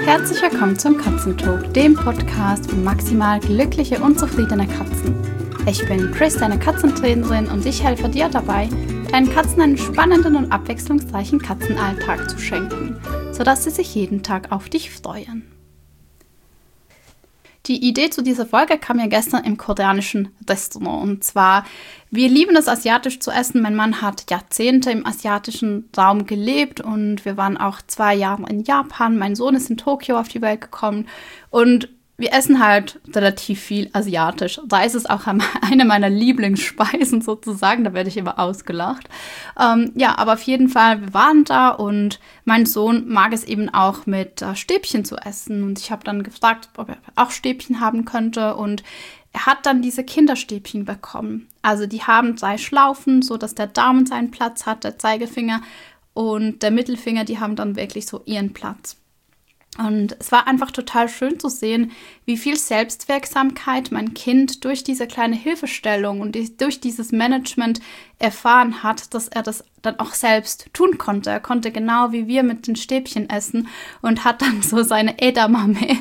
Herzlich willkommen zum Katzentalk, dem Podcast für maximal glückliche und zufriedene Katzen. Ich bin Chris, deine Katzentrainerin, und ich helfe dir dabei, deinen Katzen einen spannenden und abwechslungsreichen Katzenalltag zu schenken, sodass sie sich jeden Tag auf dich freuen. Die Idee zu dieser Folge kam mir gestern im koreanischen Restaurant. Und zwar, wir lieben es, asiatisch zu essen. Mein Mann hat Jahrzehnte im asiatischen Raum gelebt und wir waren auch 2 Jahre in Japan. Mein Sohn ist in Tokio auf die Welt gekommen und wir essen halt relativ viel asiatisch. Reis ist auch eine meiner Lieblingsspeisen sozusagen, da werde ich immer ausgelacht. Aber auf jeden Fall, wir waren da und mein Sohn mag es eben auch mit Stäbchen zu essen. Und ich habe dann gefragt, ob er auch Stäbchen haben könnte, und er hat dann diese Kinderstäbchen bekommen. Also die haben 3 Schlaufen, sodass der Daumen seinen Platz hat, der Zeigefinger und der Mittelfinger, die haben dann wirklich so ihren Platz. Und es war einfach total schön zu sehen, wie viel Selbstwirksamkeit mein Kind durch diese kleine Hilfestellung und durch dieses Management erfahren hat, dass er das dann auch selbst tun konnte. Er konnte genau wie wir mit den Stäbchen essen und hat dann so seine Edamame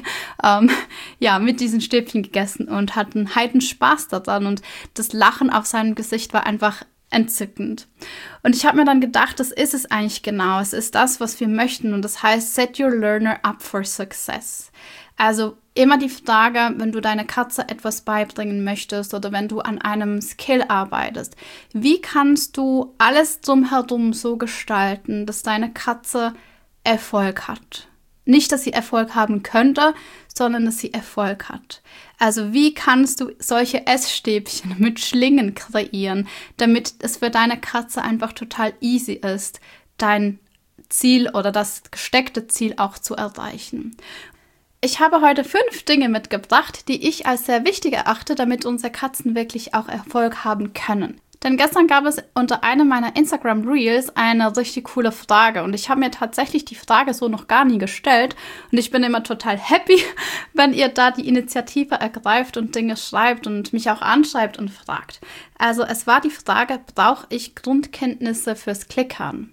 mit diesen Stäbchen gegessen und hat einen Heidenspaß daran. Und das Lachen auf seinem Gesicht war einfach entzückend. Und ich habe mir dann gedacht, das ist es eigentlich genau. Es ist das, was wir möchten, und das heißt, set your learner up for success. Also immer die Frage, wenn du deiner Katze etwas beibringen möchtest oder wenn du an einem Skill arbeitest, wie kannst du alles drumherum so gestalten, dass deine Katze Erfolg hat? Nicht, dass sie Erfolg haben könnte, sondern dass sie Erfolg hat. Also wie kannst du solche Essstäbchen mit Schlingen kreieren, damit es für deine Katze einfach total easy ist, dein Ziel oder das gesteckte Ziel auch zu erreichen? Ich habe heute 5 Dinge mitgebracht, die ich als sehr wichtig erachte, damit unsere Katzen wirklich auch Erfolg haben können. Denn gestern gab es unter einem meiner Instagram Reels eine richtig coole Frage, und ich habe mir tatsächlich die Frage so noch gar nie gestellt, und ich bin immer total happy, wenn ihr da die Initiative ergreift und Dinge schreibt und mich auch anschreibt und fragt. Also es war die Frage, brauche ich Grundkenntnisse fürs Klickern?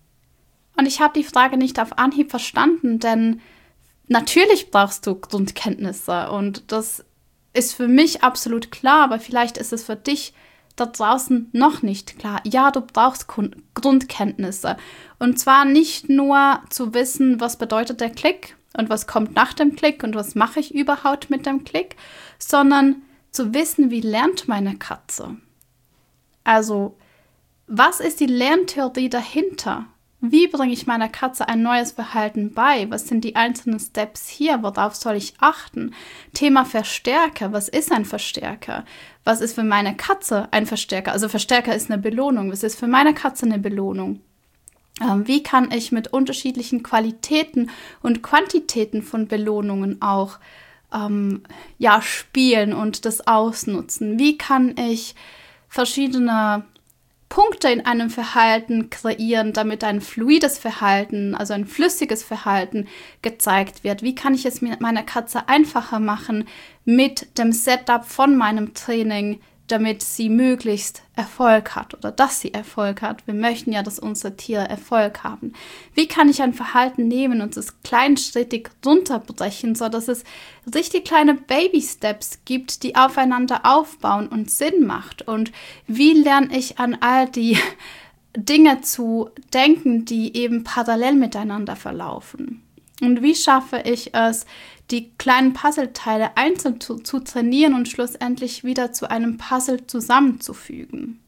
Und ich habe die Frage nicht auf Anhieb verstanden, denn natürlich brauchst du Grundkenntnisse, und das ist für mich absolut klar, aber vielleicht ist es für dich da draußen noch nicht klar. Ja, du brauchst Grundkenntnisse. Und zwar nicht nur zu wissen, was bedeutet der Klick und was kommt nach dem Klick und was mache ich überhaupt mit dem Klick, sondern zu wissen, wie lernt meine Katze. Also, was ist die Lerntheorie dahinter? Wie bringe ich meiner Katze ein neues Verhalten bei? Was sind die einzelnen Steps hier? Worauf soll ich achten? Thema Verstärker. Was ist ein Verstärker? Was ist für meine Katze ein Verstärker? Also Verstärker ist eine Belohnung. Was ist für meine Katze eine Belohnung? Wie kann ich mit unterschiedlichen Qualitäten und Quantitäten von Belohnungen auch spielen und das ausnutzen? Wie kann ich verschiedene Punkte in einem Verhalten kreieren, damit ein fluides Verhalten, also ein flüssiges Verhalten gezeigt wird? Wie kann ich es mit meiner Katze einfacher machen mit dem Setup von meinem Training, damit sie möglichst Erfolg hat oder dass sie Erfolg hat? Wir möchten ja, dass unsere Tiere Erfolg haben. Wie kann ich ein Verhalten nehmen und es kleinschrittig runterbrechen, sodass es richtig kleine Baby-Steps gibt, die aufeinander aufbauen und Sinn macht? Und wie lerne ich an all die Dinge zu denken, die eben parallel miteinander verlaufen? Und wie schaffe ich es, die kleinen Puzzleteile einzeln zu trainieren und schlussendlich wieder zu einem Puzzle zusammenzufügen?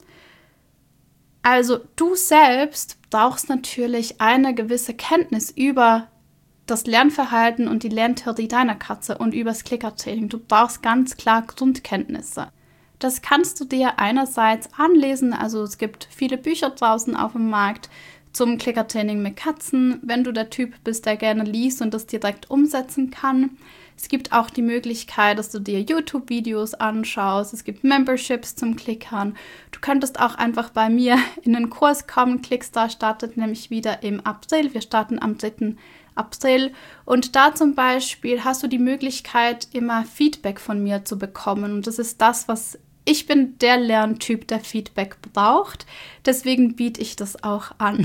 Also du selbst brauchst natürlich eine gewisse Kenntnis über das Lernverhalten und die Lerntheorie deiner Katze und über das Klickertraining. Du brauchst ganz klar Grundkenntnisse. Das kannst du dir einerseits anlesen, also es gibt viele Bücher draußen auf dem Markt zum Klickertraining mit Katzen, wenn du der Typ bist, der gerne liest und das direkt umsetzen kann. Es gibt auch die Möglichkeit, dass du dir YouTube-Videos anschaust. Es gibt Memberships zum Klickern. Du könntest auch einfach bei mir in den Kurs kommen. Clickstar startet nämlich wieder im April. Wir starten am 3. April. Und da zum Beispiel hast du die Möglichkeit, immer Feedback von mir zu bekommen. Und das ist das, was ich bin der Lerntyp, der Feedback braucht. Deswegen biete ich das auch an.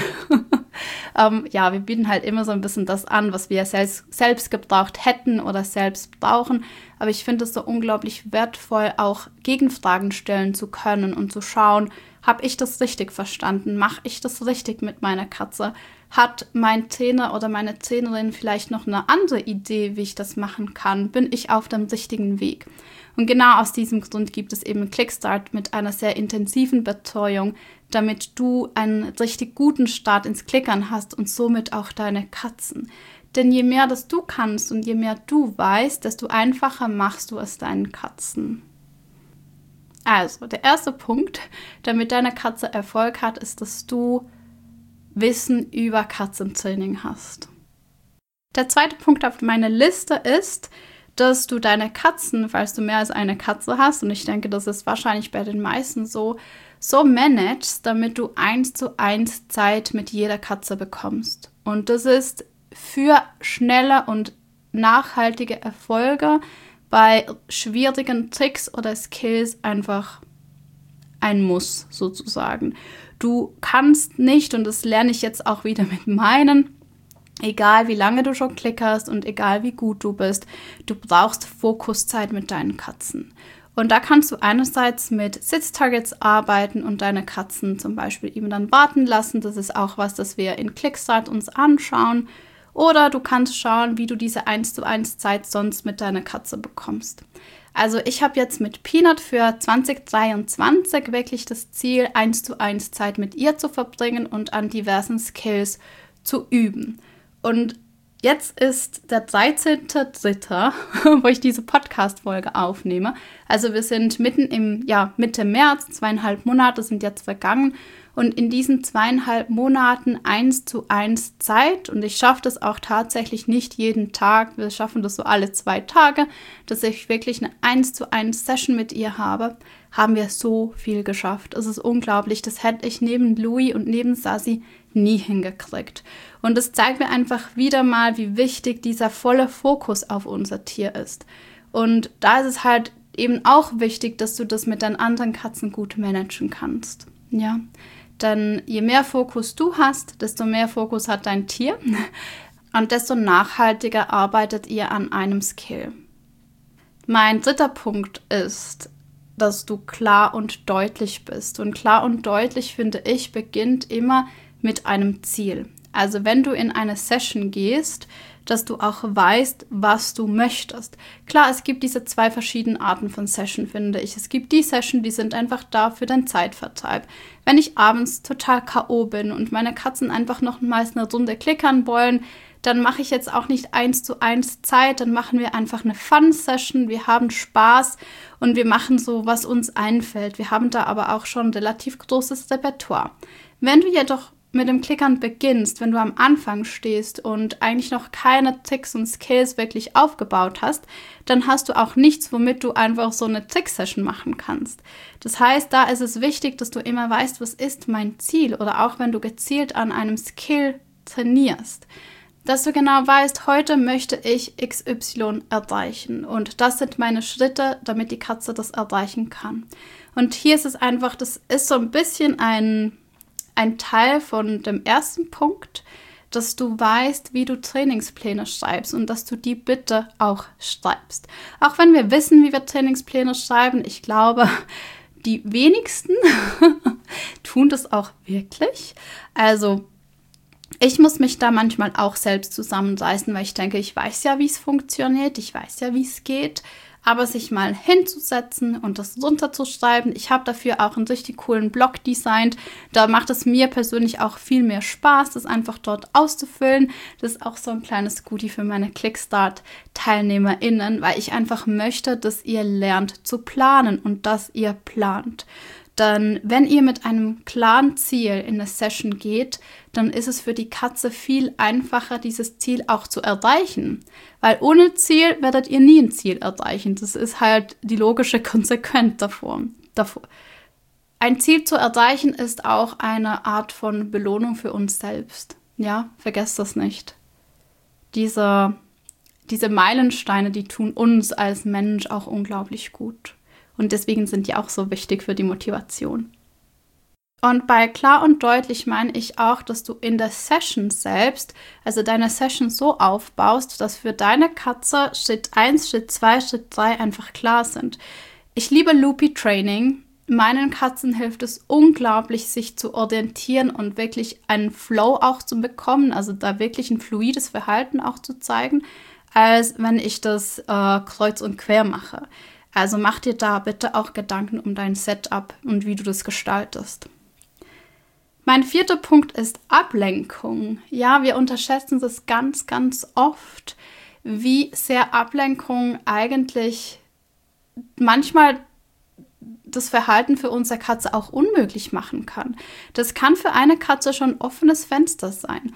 Ja, wir bieten halt immer so ein bisschen das an, was wir selbst gebraucht hätten oder selbst brauchen. Aber ich finde es so unglaublich wertvoll, auch Gegenfragen stellen zu können und zu schauen, habe ich das richtig verstanden? Mache ich das richtig mit meiner Katze? Hat mein Trainer oder meine Trainerin vielleicht noch eine andere Idee, wie ich das machen kann? Bin ich auf dem richtigen Weg? Und genau aus diesem Grund gibt es eben Clickstart mit einer sehr intensiven Betreuung, damit du einen richtig guten Start ins Klickern hast und somit auch deine Katzen. Denn je mehr das du kannst und je mehr du weißt, desto einfacher machst du es deinen Katzen. Also, der erste Punkt, damit deine Katze Erfolg hat, ist, dass du Wissen über Katzentraining hast. Der zweite Punkt auf meiner Liste ist, dass du deine Katzen, falls du mehr als eine Katze hast, und ich denke, das ist wahrscheinlich bei den meisten so managst, damit du 1:1 Zeit mit jeder Katze bekommst. Und das ist für schnelle und nachhaltige Erfolge bei schwierigen Tricks oder Skills einfach ein Muss sozusagen. Du kannst nicht, und das lerne ich jetzt auch wieder mit meinen, egal wie lange du schon klickerst und egal wie gut du bist, du brauchst Fokuszeit mit deinen Katzen. Und da kannst du einerseits mit Sitztargets arbeiten und deine Katzen zum Beispiel eben dann warten lassen. Das ist auch was, das wir in Clickstart uns anschauen. Oder du kannst schauen, wie du diese 1:1 Zeit sonst mit deiner Katze bekommst. Also ich habe jetzt mit Peanut für 2023 wirklich das Ziel, 1:1 Zeit mit ihr zu verbringen und an diversen Skills zu üben. Und jetzt ist der 13.3., wo ich diese Podcast-Folge aufnehme. Also wir sind mitten Mitte März, 2,5 Monate sind jetzt vergangen. Und in diesen 2,5 Monaten 1:1 Zeit, und ich schaffe das auch tatsächlich nicht jeden Tag, wir schaffen das so alle 2 Tage, dass ich wirklich eine 1:1 Session mit ihr habe, haben wir so viel geschafft. Es ist unglaublich, das hätte ich neben Louis und neben Sassy nie hingekriegt. Und das zeigt mir einfach wieder mal, wie wichtig dieser volle Fokus auf unser Tier ist. Und da ist es halt eben auch wichtig, dass du das mit deinen anderen Katzen gut managen kannst. Ja. Denn je mehr Fokus du hast, desto mehr Fokus hat dein Tier und desto nachhaltiger arbeitet ihr an einem Skill. Mein dritter Punkt ist, dass du klar und deutlich bist. Und klar und deutlich, finde ich, beginnt immer mit einem Ziel. Also wenn du in eine Session gehst, dass du auch weißt, was du möchtest. Klar, es gibt diese 2 verschiedenen Arten von Session, finde ich. Es gibt die Session, die sind einfach da für den Zeitvertreib. Wenn ich abends total K.O. bin und meine Katzen einfach nochmals eine Runde klickern wollen, dann mache ich jetzt auch nicht 1:1 Zeit, dann machen wir einfach eine Fun-Session, wir haben Spaß und wir machen so, was uns einfällt. Wir haben da aber auch schon ein relativ großes Repertoire. Wenn du jedoch mit dem Klickern beginnst, wenn du am Anfang stehst und eigentlich noch keine Tricks und Skills wirklich aufgebaut hast, dann hast du auch nichts, womit du einfach so eine Trick-Session machen kannst. Das heißt, da ist es wichtig, dass du immer weißt, was ist mein Ziel, oder auch wenn du gezielt an einem Skill trainierst, dass du genau weißt, heute möchte ich XY erreichen und das sind meine Schritte, damit die Katze das erreichen kann. Und hier ist es einfach, das ist so ein bisschen ein Teil von dem ersten Punkt, dass du weißt, wie du Trainingspläne schreibst und dass du die bitte auch schreibst. Auch wenn wir wissen, wie wir Trainingspläne schreiben, ich glaube, die wenigsten tun das auch wirklich. Also ich muss mich da manchmal auch selbst zusammenreißen, weil ich denke, ich weiß ja, wie es funktioniert, ich weiß ja, wie es geht. Aber sich mal hinzusetzen und das runterzuschreiben, ich habe dafür auch einen richtig coolen Blog designt. Da macht es mir persönlich auch viel mehr Spaß, das einfach dort auszufüllen. Das ist auch so ein kleines Goodie für meine Clickstart-TeilnehmerInnen, weil ich einfach möchte, dass ihr lernt zu planen und dass ihr plant. Dann, wenn ihr mit einem klaren Ziel in eine Session geht, dann ist es für die Katze viel einfacher, dieses Ziel auch zu erreichen. Weil ohne Ziel werdet ihr nie ein Ziel erreichen. Das ist halt die logische Konsequenz davor. Ein Ziel zu erreichen ist auch eine Art von Belohnung für uns selbst. Ja, vergesst das nicht. Diese Meilensteine, die tun uns als Mensch auch unglaublich gut. Und deswegen sind die auch so wichtig für die Motivation. Und bei klar und deutlich meine ich auch, dass du in der Session selbst, also deine Session so aufbaust, dass für deine Katze Schritt 1, Schritt 2, Schritt 3 einfach klar sind. Ich liebe Loopy Training. Meinen Katzen hilft es unglaublich, sich zu orientieren und wirklich einen Flow auch zu bekommen, also da wirklich ein fluides Verhalten auch zu zeigen, als wenn ich das kreuz und quer mache. Also mach dir da bitte auch Gedanken um dein Setup und wie du das gestaltest. Mein 4. Punkt ist Ablenkung. Ja, wir unterschätzen das ganz, ganz oft, wie sehr Ablenkung eigentlich manchmal das Verhalten für unsere Katze auch unmöglich machen kann. Das kann für eine Katze schon ein offenes Fenster sein.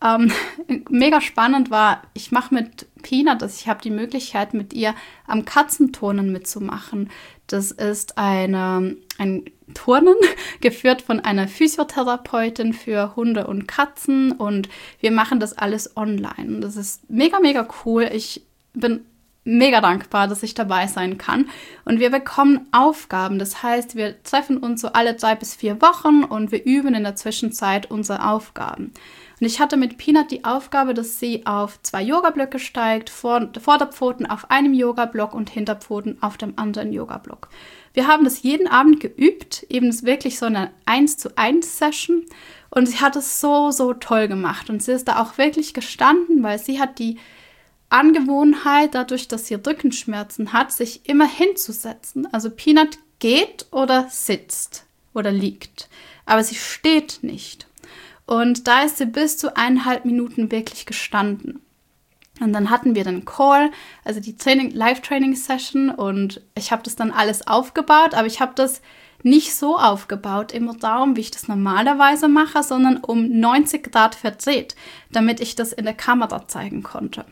Mega spannend war, ich mache mit Peanut, ich habe die Möglichkeit, mit ihr am Katzenturnen mitzumachen. Das ist ein Turnen, geführt von einer Physiotherapeutin für Hunde und Katzen, und wir machen das alles online. Und das ist mega, mega cool. Ich bin mega dankbar, dass ich dabei sein kann. Und wir bekommen Aufgaben. Das heißt, wir treffen uns so alle 3 bis 4 Wochen und wir üben in der Zwischenzeit unsere Aufgaben. Und ich hatte mit Peanut die Aufgabe, dass sie auf 2 Yoga-Blöcke steigt, Vorderpfoten auf einem Yoga-Block und Hinterpfoten auf dem anderen Yoga-Block. Wir haben das jeden Abend geübt, eben wirklich so eine 1:1-Session. Und sie hat es so, so toll gemacht. Und sie ist da auch wirklich gestanden, weil sie hat die Angewohnheit, dadurch, dass sie Rückenschmerzen hat, sich immer hinzusetzen. Also Peanut geht oder sitzt oder liegt, aber sie steht nicht. Und da ist sie bis zu 1,5 Minuten wirklich gestanden. Und dann hatten wir den Call, also die Live-Training-Session, und ich habe das dann alles aufgebaut, aber ich habe das nicht so aufgebaut im Raum, wie ich das normalerweise mache, sondern um 90 Grad verdreht, damit ich das in der Kamera zeigen konnte.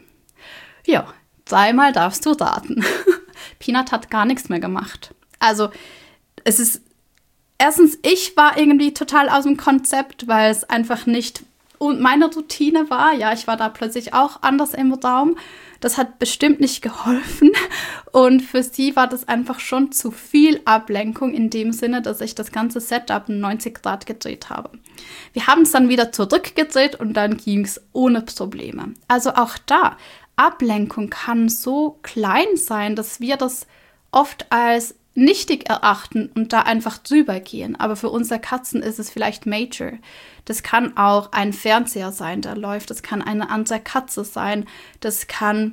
Ja, 3-mal darfst du raten. Peanut hat gar nichts mehr gemacht. Also es ist, erstens, ich war irgendwie total aus dem Konzept, weil es einfach nicht meine Routine war. Ja, ich war da plötzlich auch anders im Raum. Das hat bestimmt nicht geholfen. Und für sie war das einfach schon zu viel Ablenkung in dem Sinne, dass ich das ganze Setup 90 Grad gedreht habe. Wir haben es dann wieder zurückgedreht und dann ging es ohne Probleme. Also auch da, Ablenkung kann so klein sein, dass wir das oft als nichtig erachten und da einfach drüber gehen. Aber für unsere Katzen ist es vielleicht major. Das kann auch ein Fernseher sein, der läuft. Das kann eine andere Katze sein. Das kann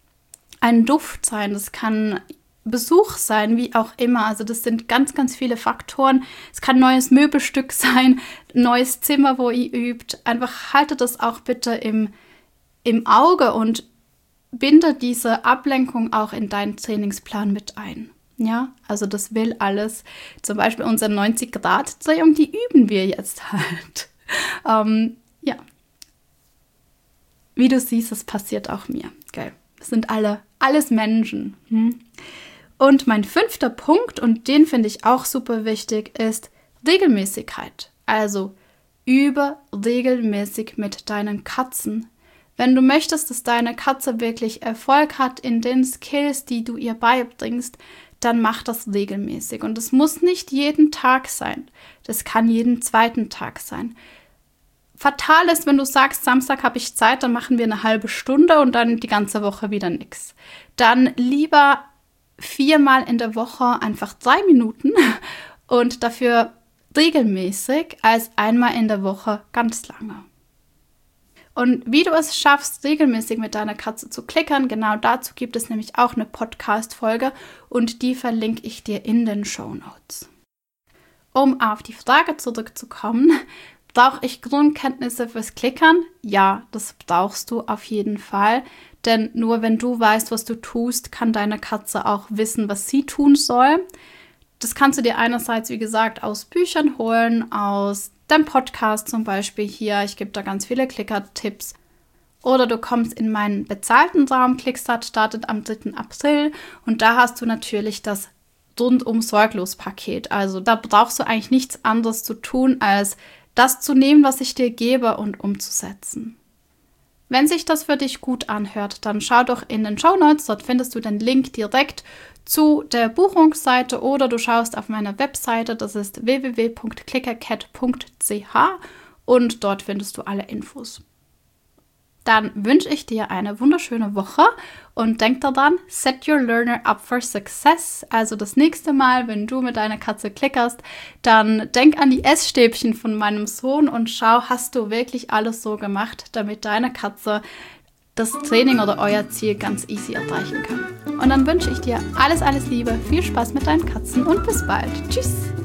ein Duft sein. Das kann Besuch sein, wie auch immer. Also das sind ganz, ganz viele Faktoren. Es kann ein neues Möbelstück sein, ein neues Zimmer, wo ihr übt. Einfach haltet das auch bitte im Auge und binde diese Ablenkung auch in deinen Trainingsplan mit ein. Ja, also das will alles. Zum Beispiel unsere 90-Grad-Drehung, die üben wir jetzt halt. Ja. Wie du siehst, das passiert auch mir. Gell? Wir sind alles Menschen. Und mein 5. Punkt, und den finde ich auch super wichtig, ist Regelmäßigkeit. Also übe regelmäßig mit deinen Katzen. Wenn du möchtest, dass deine Katze wirklich Erfolg hat in den Skills, die du ihr beibringst, dann mach das regelmäßig. Und es muss nicht jeden Tag sein. Das kann jeden 2. Tag sein. Fatal ist, wenn du sagst, Samstag habe ich Zeit, dann machen wir eine halbe Stunde und dann die ganze Woche wieder nichts. Dann lieber 4-mal in der Woche einfach 3 Minuten und dafür regelmäßig als 1-mal in der Woche ganz lange. Und wie du es schaffst, regelmäßig mit deiner Katze zu klickern, genau dazu gibt es nämlich auch eine Podcast-Folge und die verlinke ich dir in den Shownotes. Um auf die Frage zurückzukommen, brauche ich Grundkenntnisse fürs Klickern? Ja, das brauchst du auf jeden Fall, denn nur wenn du weißt, was du tust, kann deine Katze auch wissen, was sie tun soll. Das kannst du dir einerseits, wie gesagt, aus Büchern holen, aus deinem Podcast zum Beispiel hier. Ich gebe da ganz viele Klicker-Tipps. Oder du kommst in meinen bezahlten Raum. Klickstart startet am 3. April und da hast du natürlich das Rundum-Sorglos-Paket. Also da brauchst du eigentlich nichts anderes zu tun, als das zu nehmen, was ich dir gebe und umzusetzen. Wenn sich das für dich gut anhört, dann schau doch in den Shownotes, dort findest du den Link direkt zu der Buchungsseite oder du schaust auf meiner Webseite, das ist www.clickercat.ch und dort findest du alle Infos. Dann wünsche ich dir eine wunderschöne Woche und denk daran, set your learner up for success. Also das nächste Mal, wenn du mit deiner Katze klickerst, dann denk an die Essstäbchen von meinem Sohn und schau, hast du wirklich alles so gemacht, damit deine Katze das Training oder euer Ziel ganz easy erreichen kann. Und dann wünsche ich dir alles, alles Liebe, viel Spaß mit deinen Katzen und bis bald. Tschüss!